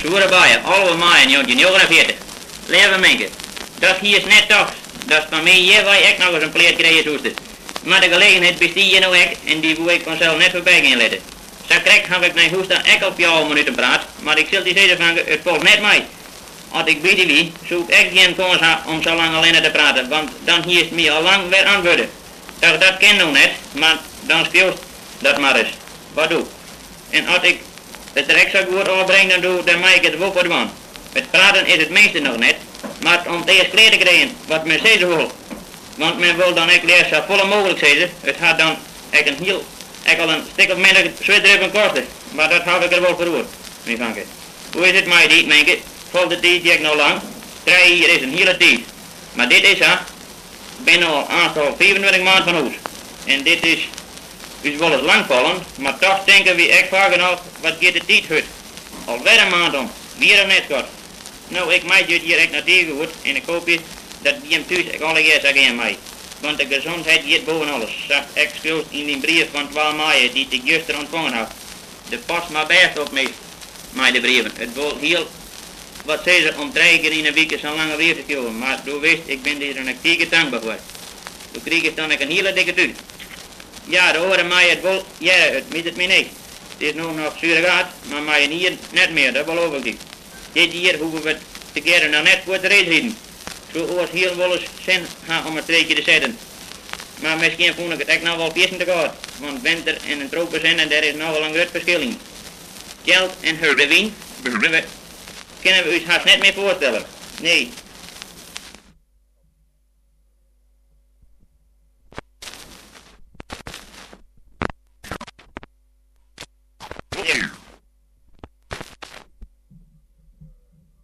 Zwoere bijen, alle maaien, jontje 49. Leven menken. Dat hier is net toch. Dat is van mij hier waar ik nog eens een pleert krijgen zoeste. Maar de gelegenheid bestaat hier nou ik en die wil ik vanzelf net voorbij gaan letten. Zo krijg heb ik naar huis dan ik op jouw minuten praat, maar ik zal die zeggen van het volgt net mij. Als ik bij die wie, zoek ik geen kans om zo lang alleen te praten, want dan hier is mij al lang weer antwoorden. Dat ken nog net, maar dan speelt dat maar eens. Wat doe? En als ik het direct zo goed overbreng, dan maak ik het wel voor de man. Het praten is het meeste nog net, maar om het eerst kleren te krijgen wat men zeggen wil. Want men wil dan ook leer zo volle mogelijk zeggen. Het gaat dan ik al een stuk of minder zwitdruppen kosten. Maar dat hou ik er wel voor hoor. Hoe is het mij dit, menke? Volgt de tijd die ik nou lang? 3 hier is een hele tijd. Maar dit is ik ben al aanstal 24 maanden van huis. En dit is wel eens lang vallen, maar toch denken we echt vaak nog wat gaat de tijd uit. Alweer een maand om, weer een net kort. Nou, ik maak dit hier echt naar tegen goed en ik hoop je dat die hem thuis ik alle keer zeggen aan mij. Want de gezondheid gaat boven alles, zegt ik schuld in die brief van 12 mei die ik gisteren ontvangen heb. De post maar best op mij de brieven. Het wil heel wat zei ze om 3 keer in een week zo'n lange weer te komen, maar du wist, ik ben hier een actieve dankbaar voor. Toen kreeg ik dan een hele dikke tuin. Ja, de horen mij het wel, ja, het mis het mij niet. Het is nog zure gaat, maar mij hier net meer, dat beloof ik niet. Dit hier hoeven we te keren nou net voor te reden. Zo was heel wel eens zin gaan om een streekje te zetten. Maar misschien vond ik het echt nou wel pissen te gaan, want winter en een tropen zijn en daar is nog wel een groot verschil in. Geld en herdewien, kunnen we ons haast net meer voorstellen. Nee,